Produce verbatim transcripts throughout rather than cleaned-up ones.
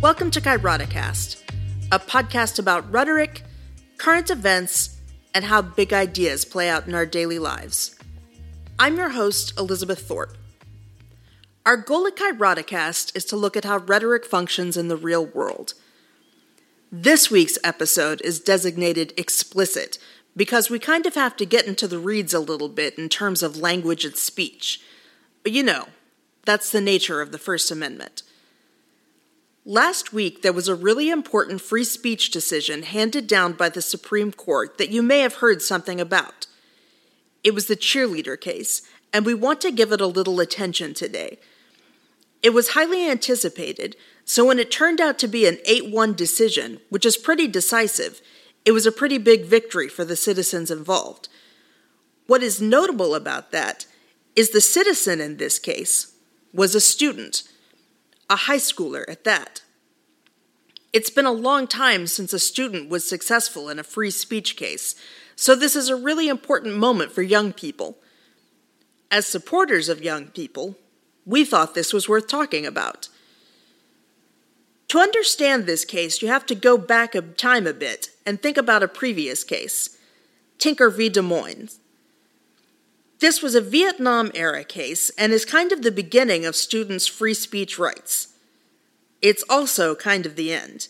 Welcome to Kairodicast, a podcast about rhetoric, current events, and how big ideas play out in our daily lives. I'm your host, Elizabeth Thorpe. Our goal at Kairodicast is to look at how rhetoric functions in the real world. This week's episode is designated explicit because we kind of have to get into the reeds a little bit in terms of language and speech. But you know, that's the nature of the First Amendment. Last week, there was a really important free speech decision handed down by the Supreme Court that you may have heard something about. It was the cheerleader case, and we want to give it a little attention today. It was highly anticipated, so when it turned out to be an eight one decision, which is pretty decisive, it was a pretty big victory for the citizens involved. What is notable about that is the citizen in this case was a student, a high schooler at that. It's been a long time since a student was successful in a free speech case, so this is a really important moment for young people. As supporters of young people, we thought this was worth talking about. To understand this case, you have to go back in time a bit and think about a previous case, Tinker v. Des Moines. This was a Vietnam-era case and is kind of the beginning of students' free speech rights. It's also kind of the end.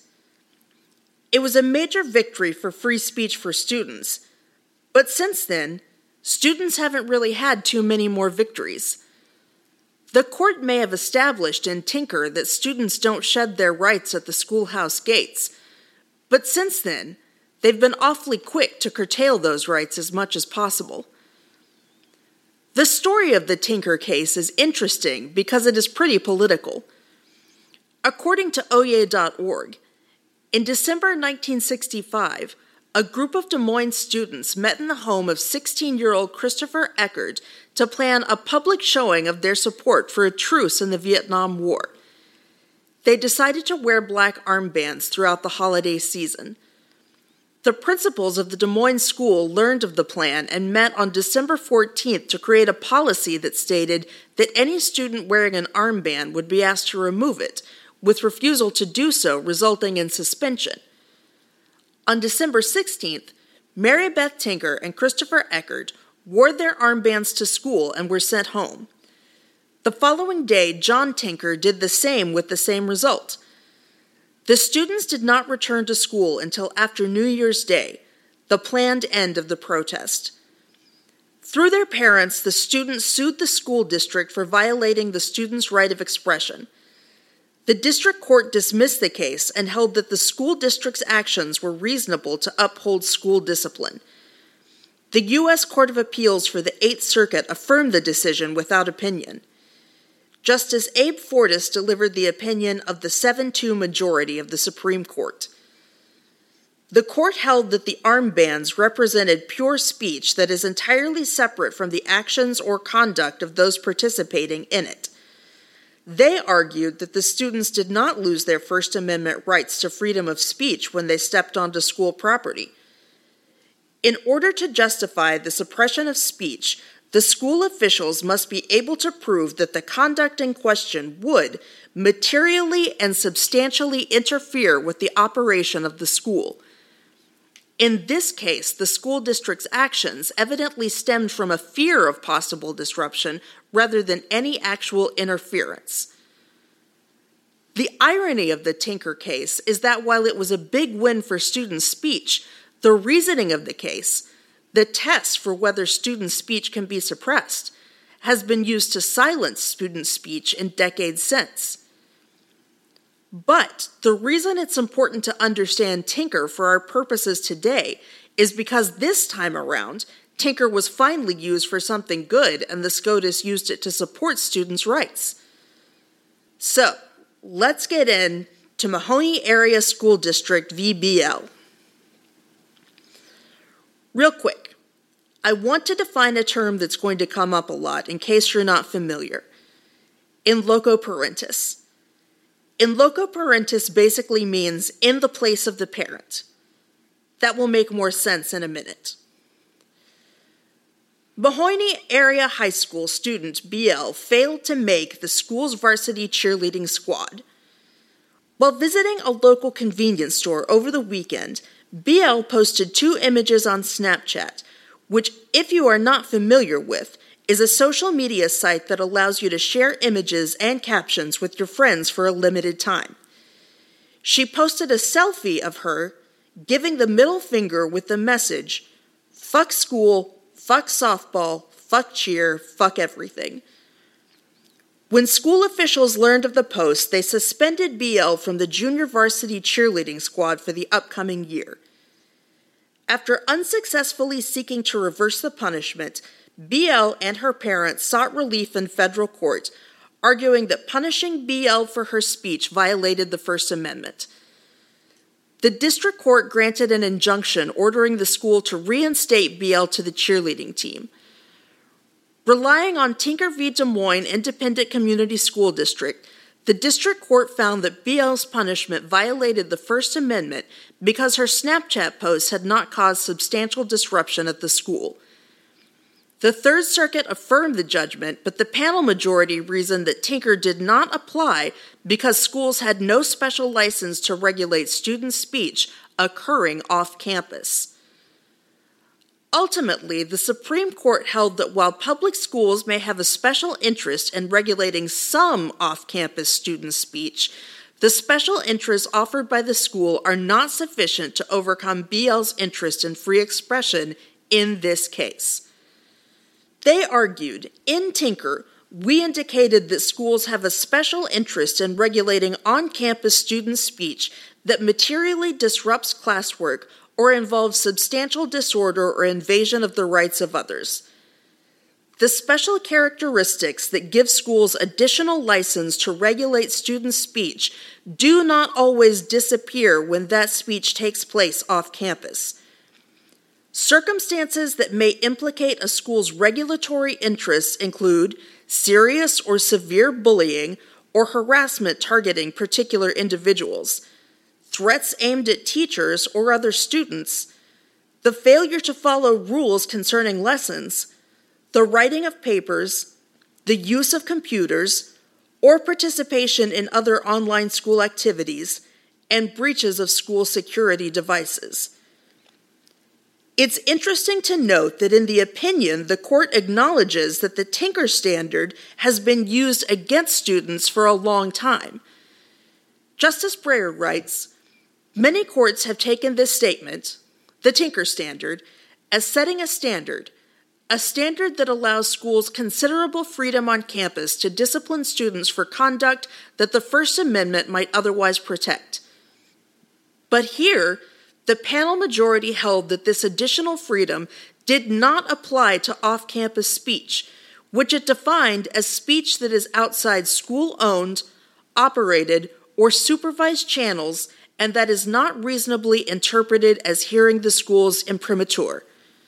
It was a major victory for free speech for students, but since then, students haven't really had too many more victories. The court may have established in Tinker that students don't shed their rights at the schoolhouse gates, but since then, they've been awfully quick to curtail those rights as much as possible. The story of the Tinker case is interesting because it is pretty political. According to O Y E dot org, in December nineteen sixty-five, a group of Des Moines students met in the home of sixteen-year-old Christopher Eckert to plan a public showing of their support for a truce in the Vietnam War. They decided to wear black armbands throughout the holiday season. The principals of the Des Moines school learned of the plan and met on December fourteenth to create a policy that stated that any student wearing an armband would be asked to remove it, with refusal to do so resulting in suspension. On December sixteenth, Mary Beth Tinker and Christopher Eckert wore their armbands to school and were sent home. The following day, John Tinker did the same with the same result. The students did not return to school until after New Year's Day, the planned end of the protest. Through their parents, the students sued the school district for violating the students' right of expression. The district court dismissed the case and held that the school district's actions were reasonable to uphold school discipline. The U S Court of Appeals for the Eighth Circuit affirmed the decision without opinion. Justice Abe Fortas delivered the opinion of the seven two majority of the Supreme Court. The court held that the armbands represented pure speech that is entirely separate from the actions or conduct of those participating in it. They argued that the students did not lose their First Amendment rights to freedom of speech when they stepped onto school property. In order to justify the suppression of speech, the school officials must be able to prove that the conduct in question would materially and substantially interfere with the operation of the school. In this case, the school district's actions evidently stemmed from a fear of possible disruption rather than any actual interference. The irony of the Tinker case is that while it was a big win for student speech, the reasoning of the case, the test for whether student speech can be suppressed, has been used to silence student speech in decades since. But the reason it's important to understand Tinker for our purposes today is because this time around, Tinker was finally used for something good and the SCOTUS used it to support students' rights. So, let's get in to Mahoney Area School District v. B L. Real quick, I want to define a term that's going to come up a lot in case you're not familiar. In loco parentis. In loco parentis basically means in the place of the parent. That will make more sense in a minute. Mahoney Area High School student B L failed to make the school's varsity cheerleading squad. While visiting a local convenience store over the weekend, B L posted two images on Snapchat, which, if you are not familiar with, is a social media site that allows you to share images and captions with your friends for a limited time. She posted a selfie of her giving the middle finger with the message, "Fuck school, fuck softball, fuck cheer, fuck everything." When school officials learned of the post, they suspended B L from the junior varsity cheerleading squad for the upcoming year. After unsuccessfully seeking to reverse the punishment, B L and her parents sought relief in federal court, arguing that punishing B L for her speech violated the First Amendment. The district court granted an injunction ordering the school to reinstate B L to the cheerleading team. Relying on Tinker v. Des Moines Independent Community School District, the district court found that B L's punishment violated the First Amendment because her Snapchat posts had not caused substantial disruption at the school. The Third Circuit affirmed the judgment, but the panel majority reasoned that Tinker did not apply because schools had no special license to regulate student speech occurring off campus. Ultimately, the Supreme Court held that while public schools may have a special interest in regulating some off-campus student speech, the special interests offered by the school are not sufficient to overcome B L's interest in free expression in this case. They argued, in Tinker, we indicated that schools have a special interest in regulating on-campus student speech that materially disrupts classwork or involves substantial disorder or invasion of the rights of others. The special characteristics that give schools additional license to regulate student speech do not always disappear when that speech takes place off campus. Circumstances that may implicate a school's regulatory interests include serious or severe bullying or harassment targeting particular individuals, threats aimed at teachers or other students, the failure to follow rules concerning lessons, the writing of papers, the use of computers, or participation in other online school activities, and breaches of school security devices. It's interesting to note that in the opinion, the court acknowledges that the Tinker standard has been used against students for a long time. Justice Breyer writes, "Many courts have taken this statement, the Tinker standard, as setting a standard, a standard that allows schools considerable freedom on campus to discipline students for conduct that the First Amendment might otherwise protect. But here, the panel majority held that this additional freedom did not apply to off-campus speech, which it defined as speech that is outside school-owned, operated, or supervised channels and that is not reasonably interpreted as hearing the school's imprimatur.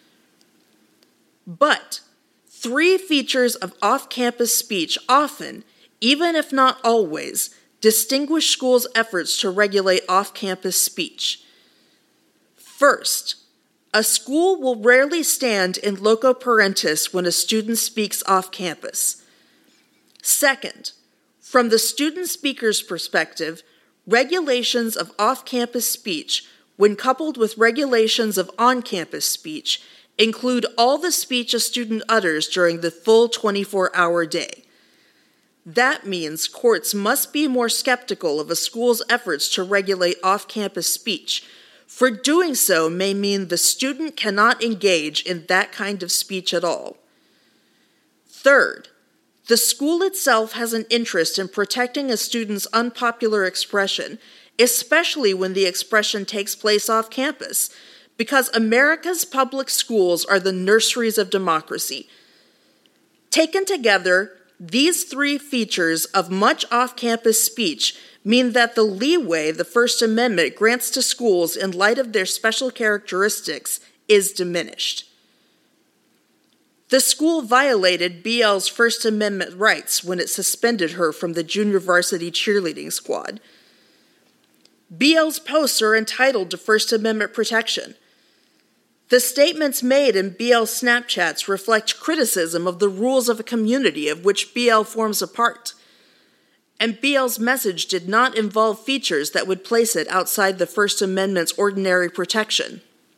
But three features of off-campus speech often, even if not always, distinguish schools' efforts to regulate off-campus speech. First, a school will rarely stand in loco parentis when a student speaks off-campus. Second, from the student speaker's perspective, regulations of off-campus speech, when coupled with regulations of on-campus speech, include all the speech a student utters during the full twenty-four hour day. That means courts must be more skeptical of a school's efforts to regulate off-campus speech, for doing so may mean the student cannot engage in that kind of speech at all. Third, the school itself has an interest in protecting a student's unpopular expression, especially when the expression takes place off campus, because America's public schools are the nurseries of democracy. Taken together, these three features of much off-campus speech mean that the leeway the First Amendment grants to schools in light of their special characteristics is diminished. The school violated B L's First Amendment rights when it suspended her from the junior varsity cheerleading squad. B L's posts are entitled to First Amendment protection. The statements made in B L's Snapchats reflect criticism of the rules of a community of which B L forms a part. and B L's message did not involve features that would place it outside the First Amendment's ordinary protection.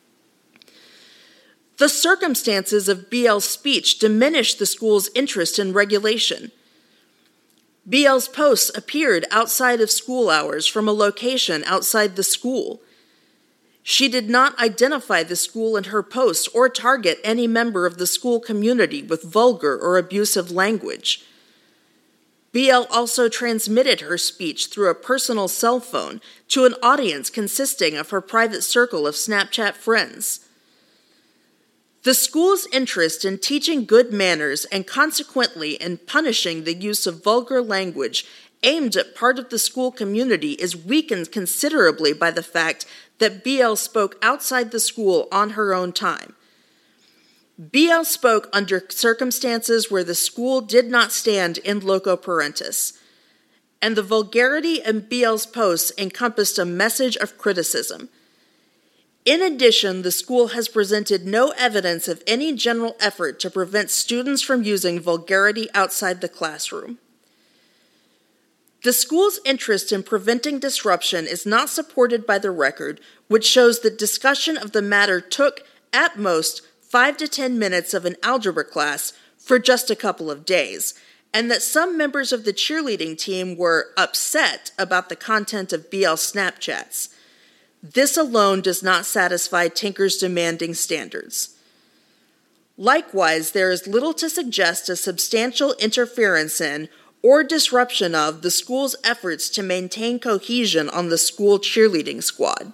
The circumstances of B L's speech diminished the school's interest in regulation. B L's posts appeared outside of school hours from a location outside the school. She did not identify the school in her posts or target any member of the school community with vulgar or abusive language. B L also transmitted her speech through a personal cell phone to an audience consisting of her private circle of Snapchat friends. The school's interest in teaching good manners and consequently in punishing the use of vulgar language aimed at part of the school community is weakened considerably by the fact that B L spoke outside the school on her own time. B L spoke under circumstances where the school did not stand in loco parentis, and the vulgarity in B L's posts encompassed a message of criticism. In addition, the school has presented no evidence of any general effort to prevent students from using vulgarity outside the classroom. The school's interest in preventing disruption is not supported by the record, which shows that discussion of the matter took, at most, five to ten minutes of an algebra class for just a couple of days, and that some members of the cheerleading team were upset about the content of B L's Snapchats. This alone does not satisfy Tinker's demanding standards. Likewise, there is little to suggest a substantial interference in or disruption of the school's efforts to maintain cohesion on the school cheerleading squad.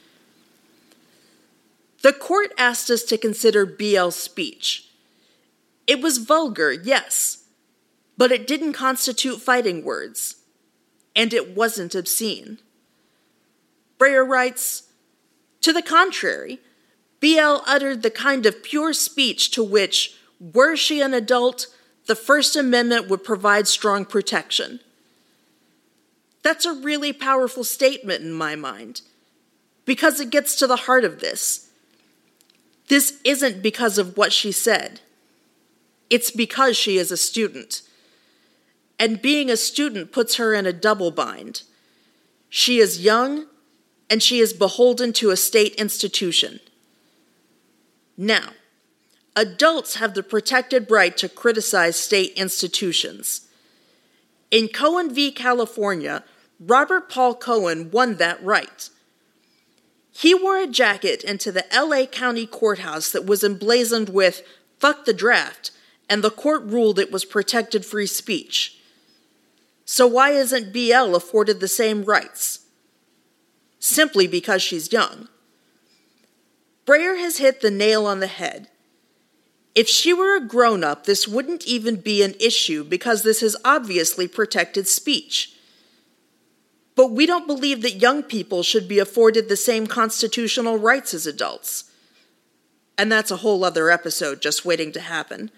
The court asked us to consider B L's speech. It was vulgar, yes, but it didn't constitute fighting words, and it wasn't obscene. Breyer writes, "To the contrary, B L uttered the kind of pure speech to which, were she an adult, the First Amendment would provide strong protection." That's a really powerful statement in my mind, because it gets to the heart of this. This isn't because of what she said. It's because she is a student. And being a student puts her in a double bind. She is young, and she is beholden to a state institution. Now, adults have the protected right to criticize state institutions. In Cohen v. California, Robert Paul Cohen won that right. He wore a jacket into the L A County Courthouse that was emblazoned with "Fuck the draft," and the court ruled it was protected free speech. So why isn't B L afforded the same rights? Simply because she's young. Breyer has hit the nail on the head. If she were a grown-up, this wouldn't even be an issue because this is obviously protected speech. But we don't believe that young people should be afforded the same constitutional rights as adults. And that's a whole other episode just waiting to happen.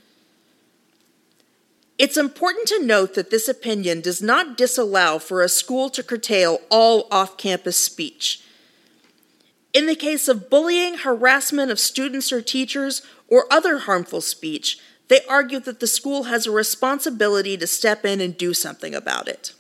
It's important to note that this opinion does not disallow for a school to curtail all off-campus speech. In the case of bullying, harassment of students or teachers, or other harmful speech, they argue that the school has a responsibility to step in and do something about it.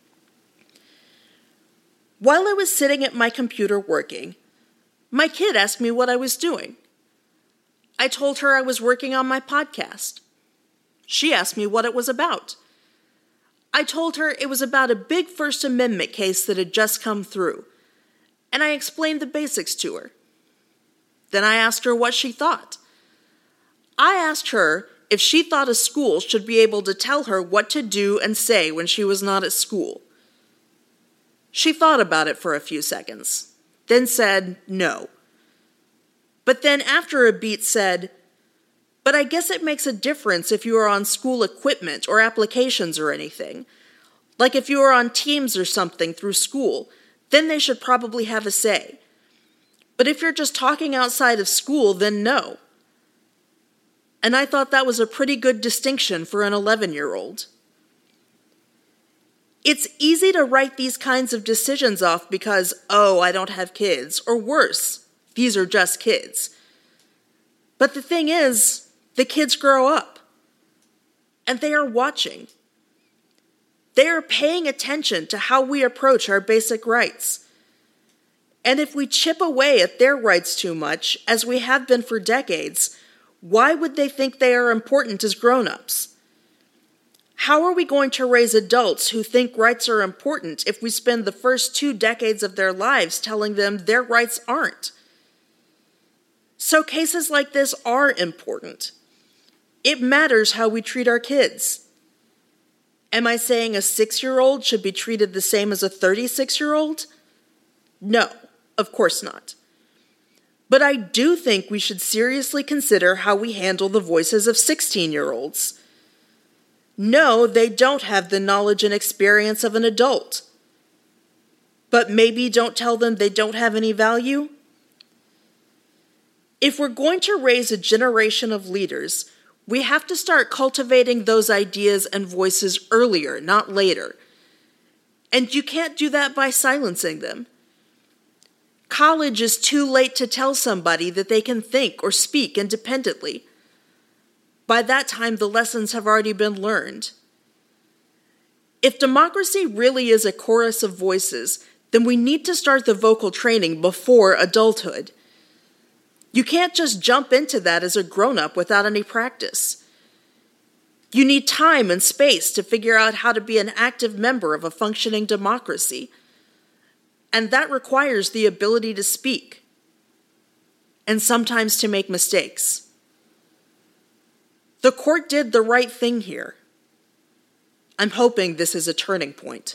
While I was sitting at my computer working, my kid asked me what I was doing. I told her I was working on my podcast. She asked me what it was about. I told her it was about a big First Amendment case that had just come through, and I explained the basics to her. Then I asked her what she thought. I asked her if she thought a school should be able to tell her what to do and say when she was not at school. She thought about it for a few seconds, then said no. But then after a beat said, "But I guess it makes a difference if you are on school equipment or applications or anything. Like if you are on Teams or something through school, then they should probably have a say. But if you're just talking outside of school, then no." And I thought that was a pretty good distinction for an eleven-year-old. It's easy to write these kinds of decisions off because, oh, I don't have kids, or worse, these are just kids. But the thing is, the kids grow up, and they are watching. They are paying attention to how we approach our basic rights. And if we chip away at their rights too much, as we have been for decades, why would they think they are important as grown-ups? How are we going to raise adults who think rights are important if we spend the first two decades of their lives telling them their rights aren't? So cases like this are important. It matters how we treat our kids. Am I saying a six-year-old should be treated the same as a thirty-six-year-old? No, of course not. But I do think we should seriously consider how we handle the voices of sixteen-year-olds. No, they don't have the knowledge and experience of an adult. But maybe don't tell them they don't have any value? If we're going to raise a generation of leaders, we have to start cultivating those ideas and voices earlier, not later. And you can't do that by silencing them. College is too late to tell somebody that they can think or speak independently. By that time, the lessons have already been learned. If democracy really is a chorus of voices, then we need to start the vocal training before adulthood. You can't just jump into that as a grown-up without any practice. You need time and space to figure out how to be an active member of a functioning democracy. And that requires the ability to speak, and sometimes to make mistakes. The court did the right thing here. I'm hoping this is a turning point.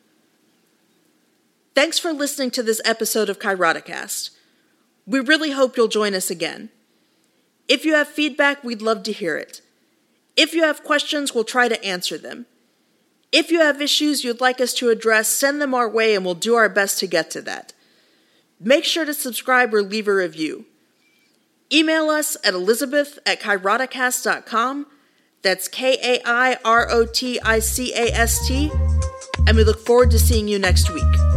Thanks for listening to this episode of Kairodicast. We really hope you'll join us again. If you have feedback, we'd love to hear it. If you have questions, we'll try to answer them. If you have issues you'd like us to address, send them our way and we'll do our best to get to that. Make sure to subscribe or leave a review. Email us at elizabeth at kairodicast dot com. That's K A I R O T I C A S T. And we look forward to seeing you next week.